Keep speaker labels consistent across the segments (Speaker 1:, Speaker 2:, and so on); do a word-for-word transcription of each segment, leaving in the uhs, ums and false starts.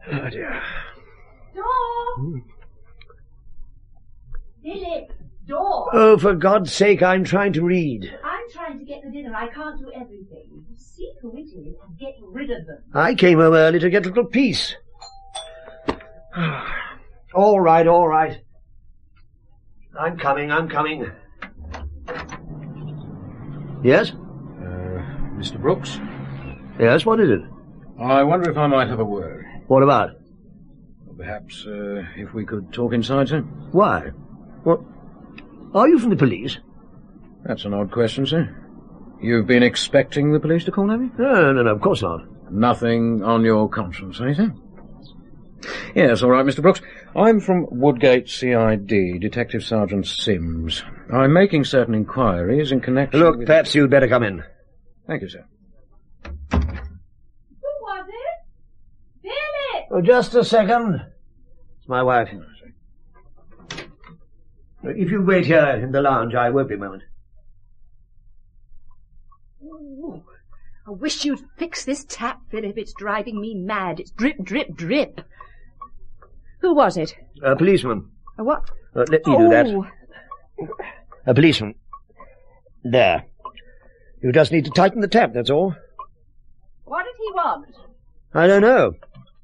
Speaker 1: Oh, dear.
Speaker 2: Door!
Speaker 1: Hmm.
Speaker 2: Philip, door!
Speaker 1: Oh, for God's sake, I'm trying to read.
Speaker 2: I'm trying to get the dinner. I can't do everything. See who it is and get rid of them.
Speaker 1: I came home early to get a little peace. All right, all right. I'm coming, I'm coming. Yes?
Speaker 3: Uh, Mister Brooks?
Speaker 1: Yes, what is it?
Speaker 3: I wonder if I might have a word.
Speaker 1: What about?
Speaker 3: Or perhaps, uh, if we could talk inside, sir?
Speaker 1: Why? What? Are you from the police?
Speaker 3: That's an odd question, sir. You've been expecting the police to call, have you?
Speaker 1: No, no, no, of course not.
Speaker 3: Nothing on your conscience, eh, sir? Yes, all right, Mister Brooks. I'm from Woodgate C I D, Detective Sergeant Sims. I'm making certain inquiries in connection
Speaker 1: Look,
Speaker 3: with...
Speaker 1: perhaps you'd better come in.
Speaker 3: Thank you, sir.
Speaker 2: Who was it? Philip!
Speaker 1: Oh, just a second. It's my wife. If you wait here in the lounge, I won't be a moment.
Speaker 4: Ooh, I wish you'd fix this tap, Philip. It's driving me mad. It's drip, drip, drip. Who was it?
Speaker 1: A policeman.
Speaker 4: A what?
Speaker 1: Uh, let me
Speaker 4: oh.
Speaker 1: do that. A policeman. There. You just need to tighten the tap, that's all.
Speaker 2: What did he want?
Speaker 1: I don't know.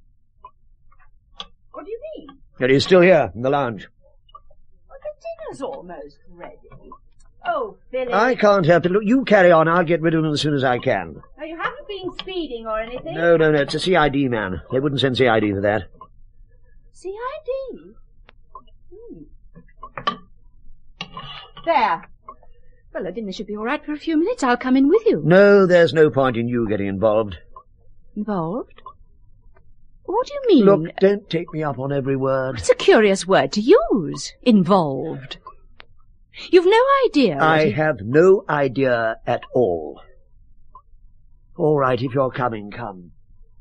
Speaker 2: What do you mean?
Speaker 1: But he's still here in the lounge.
Speaker 2: Well, the dinner's almost ready. Oh, Philip.
Speaker 1: I can't help it. Look, you carry on. I'll get rid of him as soon as I can.
Speaker 2: Now, you haven't been speeding or anything?
Speaker 1: No, no, no. It's a C I D man. They wouldn't send C I D for that.
Speaker 2: C I D? Hmm. There.
Speaker 4: Well, the dinner should be all right for a few minutes. I'll come in with you.
Speaker 1: No, there's no point in you getting involved.
Speaker 4: Involved? What do you mean?
Speaker 1: Look, don't take me up on every word.
Speaker 4: It's a curious word to use. Involved. You've no idea.
Speaker 1: I
Speaker 4: he...
Speaker 1: have no idea at all. All right, if you're coming, come.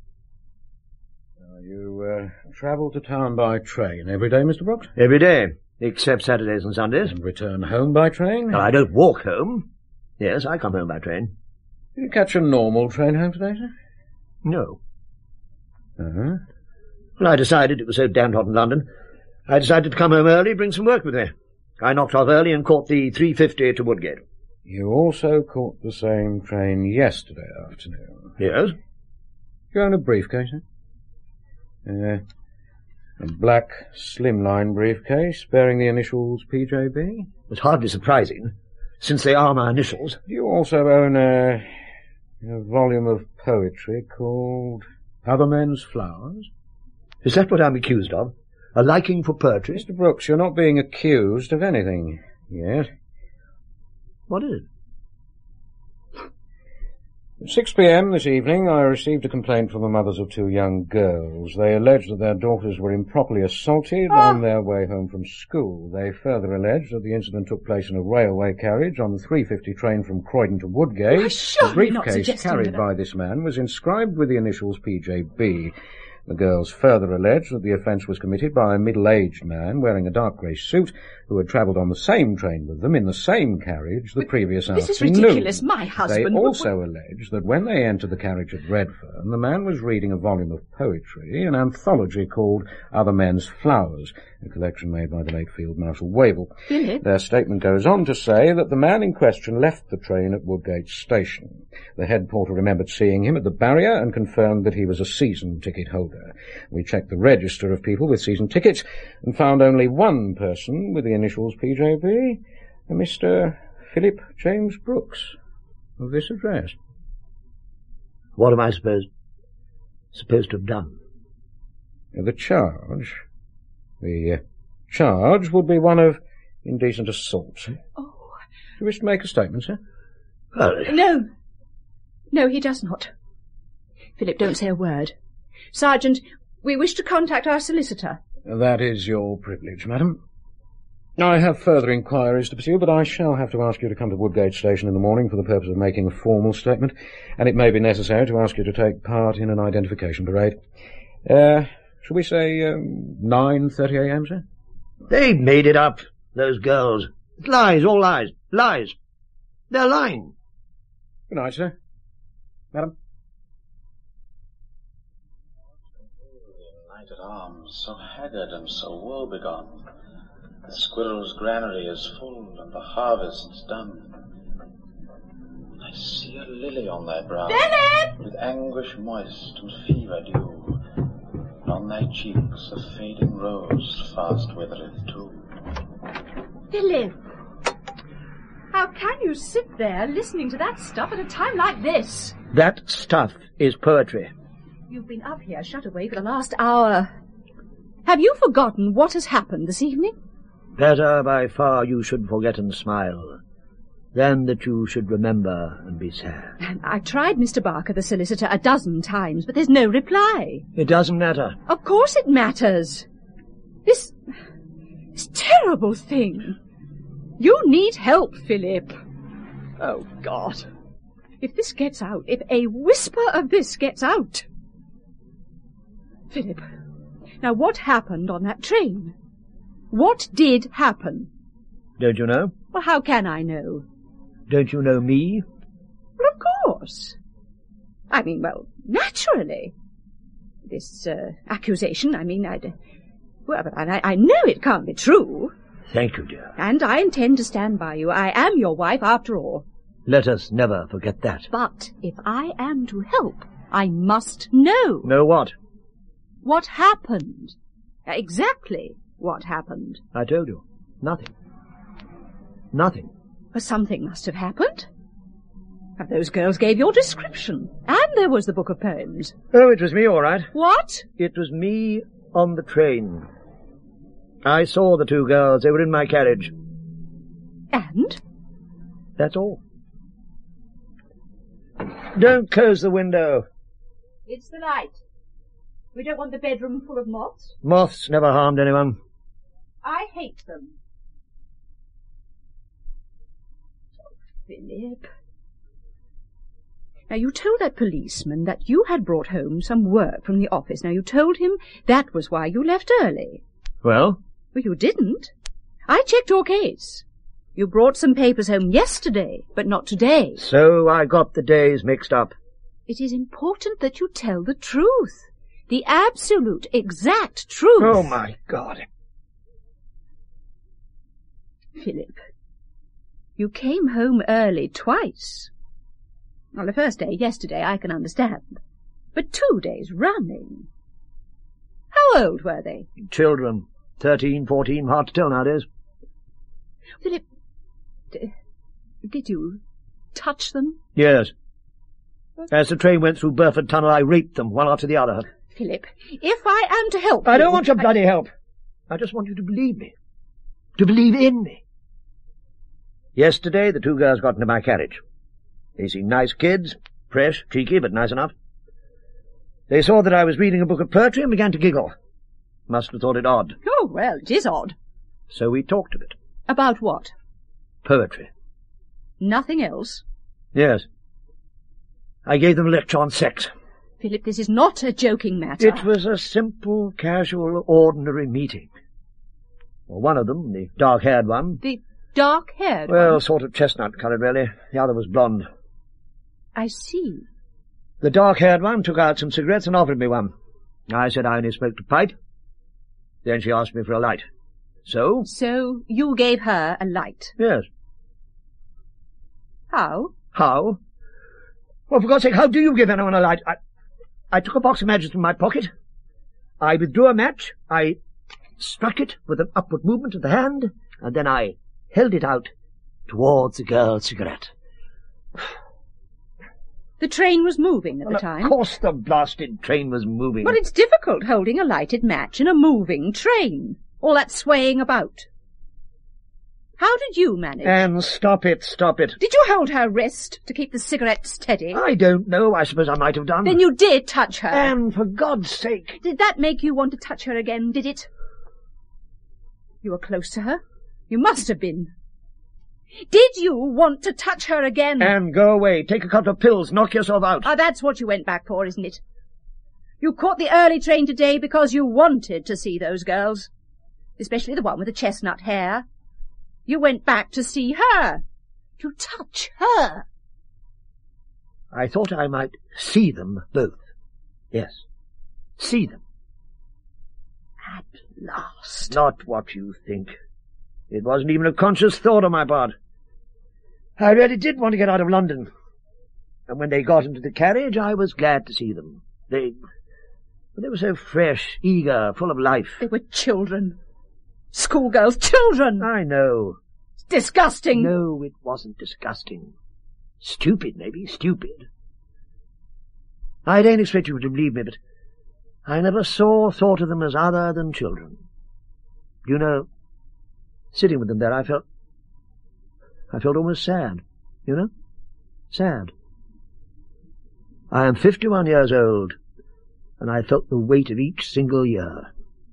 Speaker 3: Uh, you uh, travel to town by train every day, Mister Brooks?
Speaker 1: Every day, except Saturdays and Sundays.
Speaker 3: And return home by train?
Speaker 1: No, I don't walk home. Yes, I come home by train.
Speaker 3: Did you catch a normal train home today, sir?
Speaker 1: No.
Speaker 3: Uh-huh.
Speaker 1: Well, I decided it was so damned hot in London. I decided to come home early, bring some work with me. I knocked off early and caught the three fifty to Woodgate.
Speaker 3: You also caught the same train yesterday afternoon.
Speaker 1: Yes.
Speaker 3: You own a briefcase, sir? Uh, a black slimline briefcase bearing the initials P J B?
Speaker 1: It's hardly surprising, since they are my initials.
Speaker 3: Do you also own a, a volume of poetry called Other Men's Flowers?
Speaker 1: Is that what I'm accused of? A liking for poetry?
Speaker 3: Mister Brooks, you're not being accused of anything yet.
Speaker 1: What is it?
Speaker 3: At six p.m. this evening, I received a complaint from the mothers of two young girls. They alleged that their daughters were improperly assaulted
Speaker 2: Oh.
Speaker 3: on their way home from school. They further alleged that the incident took place in a railway carriage on the three fifty train from Croydon to Woodgate.
Speaker 4: Why, surely
Speaker 3: the briefcase
Speaker 4: not suggesting
Speaker 3: carried
Speaker 4: that-
Speaker 3: by this man was inscribed with the initials P J B. The girls further alleged that the offence was committed by a middle-aged man wearing a dark grey suit who had travelled on the same train with them in the same carriage the previous
Speaker 4: This is
Speaker 3: afternoon.
Speaker 4: ridiculous. My
Speaker 3: They
Speaker 4: husband... would-
Speaker 3: also alleged that when they entered the carriage at Redfern, the man was reading a volume of poetry, an anthology called Other Men's Flowers, a collection made by the late Field Marshal Wavell.
Speaker 4: Philip?
Speaker 3: Their statement goes on to say that the man in question left the train at Woodgate Station. The head porter remembered seeing him at the barrier and confirmed that he was a season ticket holder. We checked the register of people with season tickets and found only one person with the initials P J B, a Mister Philip James Brooks, of this address.
Speaker 1: What am I supposed supposed to have done?
Speaker 3: The charge... The uh, charge would be one of indecent assault.
Speaker 4: Oh.
Speaker 3: Do you wish to make a statement, sir?
Speaker 1: Well,
Speaker 4: No. No, he does not. Philip, don't say a word. Sergeant, we wish to contact our solicitor.
Speaker 3: That is your privilege, madam. I have further inquiries to pursue, but I shall have to ask you to come to Woodgate Station in the morning for the purpose of making a formal statement, and it may be necessary to ask you to take part in an identification parade. Uh, shall we say um, nine thirty a.m., sir?
Speaker 1: they made it up, those girls. It's lies, all lies. Lies. They're lying.
Speaker 3: Good night, sir. Madam?
Speaker 5: Blighted arms, so haggard and so woe-begone. The squirrel's granary is full, and the harvest's done. I see a lily on thy brow,
Speaker 4: Philip!
Speaker 5: with anguish moist and fever dew, and on thy cheeks a fading rose fast withereth too.
Speaker 4: Philip! How can you sit there listening to that stuff at a time like this?
Speaker 1: That stuff is poetry.
Speaker 4: You've been up here shut away for the last hour. Have you forgotten what has happened this evening?
Speaker 1: Better by far you should forget and smile, than that you should remember and be sad.
Speaker 4: And I tried Mister Barker, the solicitor, a dozen times, but there's no reply.
Speaker 1: It doesn't matter.
Speaker 4: Of course it matters. This... this terrible thing. You need help, Philip. Oh, God. If this gets out, if a whisper of this gets out... Philip, now what happened on that train? What did happen?
Speaker 1: Don't you know?
Speaker 4: Well, how can I know?
Speaker 1: Don't you know me?
Speaker 4: Well, of course. I mean, well, naturally. This uh, accusation, I mean, I'd... Well, but I, I know it can't be true.
Speaker 1: Thank you, dear.
Speaker 4: And I intend to stand by you. I am your wife, after all.
Speaker 1: Let us never forget that.
Speaker 4: But if I am to help, I must know.
Speaker 1: Know what?
Speaker 4: What happened? Exactly what happened.
Speaker 1: I told you. Nothing. Nothing.
Speaker 4: Well, something must have happened. And those girls gave your description. And there was the book of poems.
Speaker 1: Oh, it was me, all right.
Speaker 4: What?
Speaker 1: It was me on the train. I saw the two girls. They were in my carriage.
Speaker 4: And?
Speaker 1: That's all. Don't close the window.
Speaker 4: It's the light. We don't want the bedroom full of moths.
Speaker 1: Moths never harmed anyone.
Speaker 4: I hate them. Oh, Philip. Now, you told that policeman that you had brought home some work from the office. Now, you told him that was why you left early.
Speaker 1: Well?
Speaker 4: Well, you didn't. I checked your case. You brought some papers home yesterday, but not today.
Speaker 1: So I got the days mixed up.
Speaker 4: It is important that you tell the truth. The absolute, exact truth.
Speaker 1: Oh, my God.
Speaker 4: Philip, you came home early twice. On the first day, yesterday, I can understand. But two days running. How old were they?
Speaker 1: Children. Thirteen, fourteen, hard to tell nowadays.
Speaker 4: Philip, d- did you touch them?
Speaker 1: Yes. As the train went through Burford Tunnel, I raped them, one after the other.
Speaker 4: Philip, if I am to help
Speaker 1: I
Speaker 4: you...
Speaker 1: don't want your
Speaker 4: I...
Speaker 1: bloody help. I just want you to believe me. To believe in me. Yesterday, the two girls got into my carriage. They seemed nice kids, fresh, cheeky, but nice enough. They saw that I was reading a book of poetry and began to giggle. Must have thought it odd.
Speaker 4: Oh, well, it is odd.
Speaker 1: So we talked of it.
Speaker 4: About what?
Speaker 1: Poetry.
Speaker 4: Nothing else?
Speaker 1: Yes. I gave them a lecture on sex.
Speaker 4: Philip, this is not a joking matter.
Speaker 1: It was a simple, casual, ordinary meeting. Well, one of them, the dark-haired one...
Speaker 4: The dark-haired
Speaker 1: Well,
Speaker 4: one?
Speaker 1: sort of chestnut-coloured, really. The other was blonde.
Speaker 4: I see.
Speaker 1: The dark-haired one took out some cigarettes and offered me one. I said I only smoked a pipe. Then she asked me for a light. So?
Speaker 4: So you gave her a light?
Speaker 1: Yes.
Speaker 4: How?
Speaker 1: How? Well, for God's sake, how do you give anyone a light? I, I took a box of matches from my pocket. I withdrew a match. I struck it with an upward movement of the hand, and then I held it out towards the girl's cigarette.
Speaker 4: The train was moving at
Speaker 1: Well,
Speaker 4: the time?
Speaker 1: Of course the blasted train was moving.
Speaker 4: Well, it's difficult holding a lighted match in a moving train. All that swaying about. How did you manage?
Speaker 1: Anne, stop it, stop it.
Speaker 4: Did you hold her wrist to keep the cigarette steady?
Speaker 1: I don't know. I suppose I might have done.
Speaker 4: Then you did touch her.
Speaker 1: Anne, for God's sake.
Speaker 4: Did that make you want to touch her again, did it? You were close to her. You must have been. Did you want to touch her again?
Speaker 1: Anne, go away. Take a couple of pills. Knock yourself out.
Speaker 4: Ah, that's what you went back for, isn't it? You caught the early train today because you wanted to see those girls. Especially the one with the chestnut hair. You went back to see her. To touch her.
Speaker 1: I thought I might see them both. Yes. See them.
Speaker 4: At last.
Speaker 1: Not what you think. It wasn't even a conscious thought on my part. I really did want to get out of London. And when they got into the carriage, I was glad to see them. They... they were so fresh, eager, full of life.
Speaker 4: They were children. Schoolgirls, children!
Speaker 1: I know.
Speaker 4: It's disgusting.
Speaker 1: No, it wasn't disgusting. Stupid, maybe, stupid. I don't expect you to believe me, but I never saw or thought of them as other than children. You know, sitting with them there, I felt... I felt almost sad, you know? Sad. I am fifty-one years old, and I felt the weight of each single year.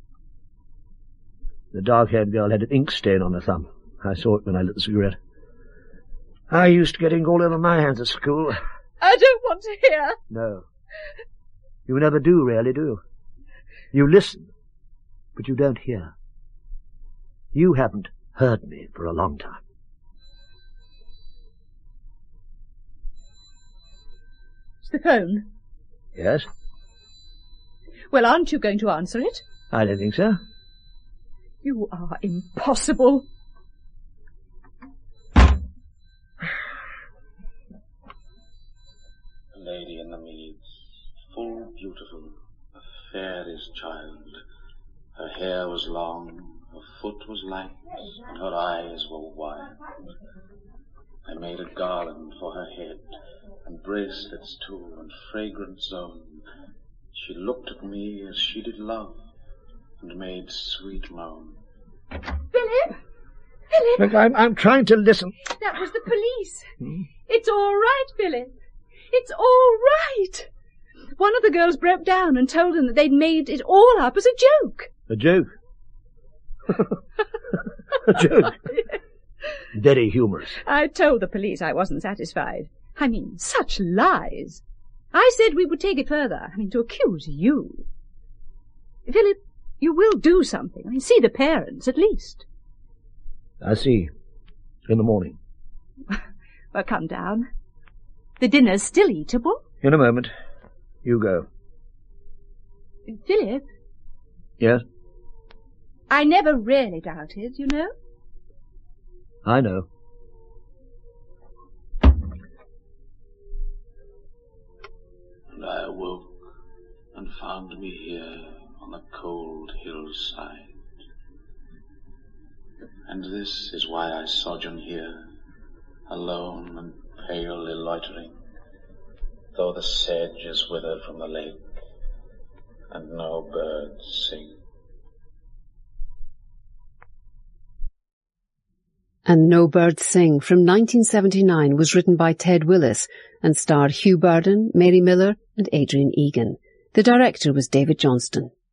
Speaker 1: The dark-haired girl had an ink stain on her thumb. I saw it when I lit the cigarette. I used to get ink all over my hands at school.
Speaker 4: I don't want to hear.
Speaker 1: No. You never do, really, do you? You listen, but you don't hear. You haven't heard me for a long time.
Speaker 4: It's the phone.
Speaker 1: Yes?
Speaker 4: Well, aren't you going to answer it?
Speaker 1: I don't think so.
Speaker 4: You are impossible.
Speaker 5: A lady in the meads, full beautiful, a fairy's child. Her hair was long, her foot was light, and her eyes were wide. I made a garland for her head, and bracelets too, and fragrant zone. She looked at me as she did love, and made sweet moan.
Speaker 4: Philip! Philip!
Speaker 1: Look, I'm, I'm trying to listen.
Speaker 4: That was the police.
Speaker 1: Hmm?
Speaker 4: It's all right, Philip. It's all right. One of the girls broke down and told them that they'd made it all up as a joke.
Speaker 1: A joke? A joke? Very humorous.
Speaker 4: I told the police I wasn't satisfied. I mean, such lies. I said we would take it further. I mean, to accuse you. Philip, you will do something. I mean, see the parents, at least.
Speaker 1: I see. In the morning.
Speaker 4: Well, come down. The dinner's still eatable.
Speaker 1: In a moment. You go.
Speaker 4: Philip?
Speaker 1: Yes?
Speaker 4: I never really doubted, you know.
Speaker 1: I know.
Speaker 5: And I awoke and found me here on the cold hillside. And this is why I sojourn here, alone and palely loitering, though the sedge is withered from the lake, and no birds sing.
Speaker 6: And No Birds Sing from nineteen seventy-nine was written by Ted Willis and starred Hugh Burden, Mary Miller and Adrian Egan. The director was David Johnston.